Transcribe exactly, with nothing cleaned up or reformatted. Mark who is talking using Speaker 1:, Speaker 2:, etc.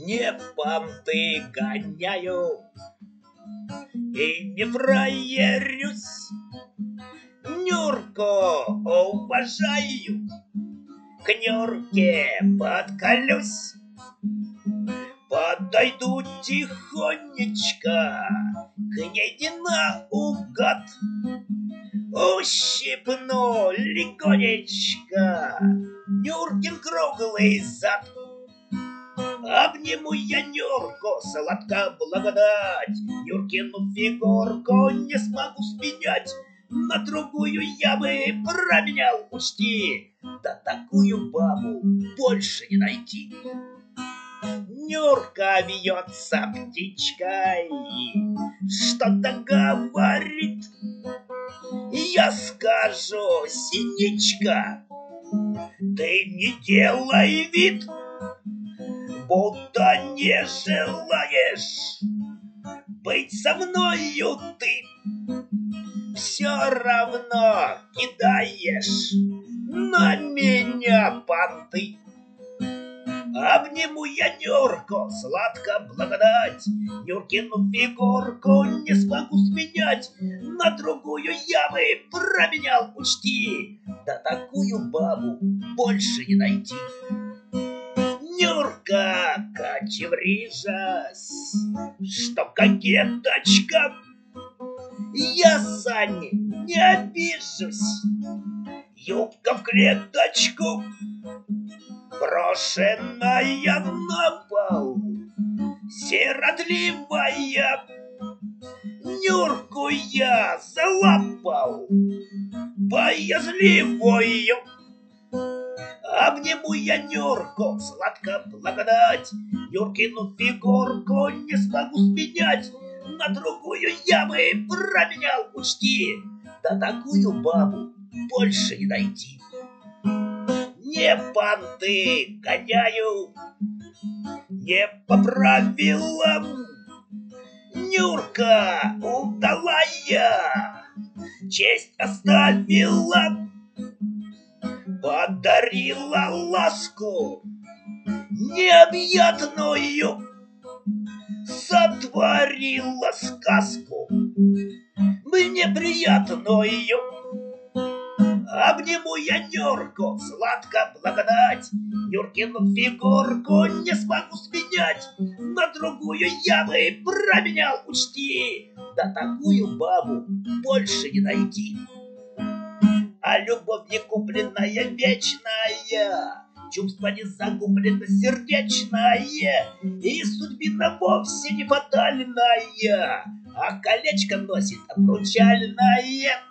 Speaker 1: Не понты гоняю и не фраерюсь, Нюрку уважаю, к Нюрке подколюсь. Подойду тихонечко к ней не наугад, ущипну легонечко Нюркин круглый зад. Обниму я Нюрку, сладко благодать, Нюркину фигурку не смогу сменять, на другую я бы променял, учти, да такую бабу больше не найти. Нюрка вьется птичкой, что-то говорит. Я скажу: синичка, ты не делай вид, будто не желаешь быть со мною ты. Все равно кидаешь на меня понты. Обниму я Нюрку, сладко благодать, Нюркину фигурку не смогу сменять, на другую я бы променял, учти, да такую бабу больше не найти. Нюрка кочеврижась, что кокеточка, я, Сань, не обижусь, юбка в клеточку, брошенная на пол, сиротливая. Нюрку я залапал, боязливую. Обниму я Нюрку, сладко благодать, Нюркину фигурку не смогу сменять, на другую я бы променял, учти, да такую бабу больше не найти. Не понты гоняю, не по правилам, Нюрка удалая, честь оставила, подарила ласку необъятную, сотворила сказку мне приятную. Обниму я Нюрку, сладко благодать, Нюркину фигурку не смогу сменять, на другую я бы променял, учти, да такую бабу больше не найти. А любовь не купленная вечная, чувство не загублено сердечное, и судьбина вовсе не фатальная, а колечко носит обручальное.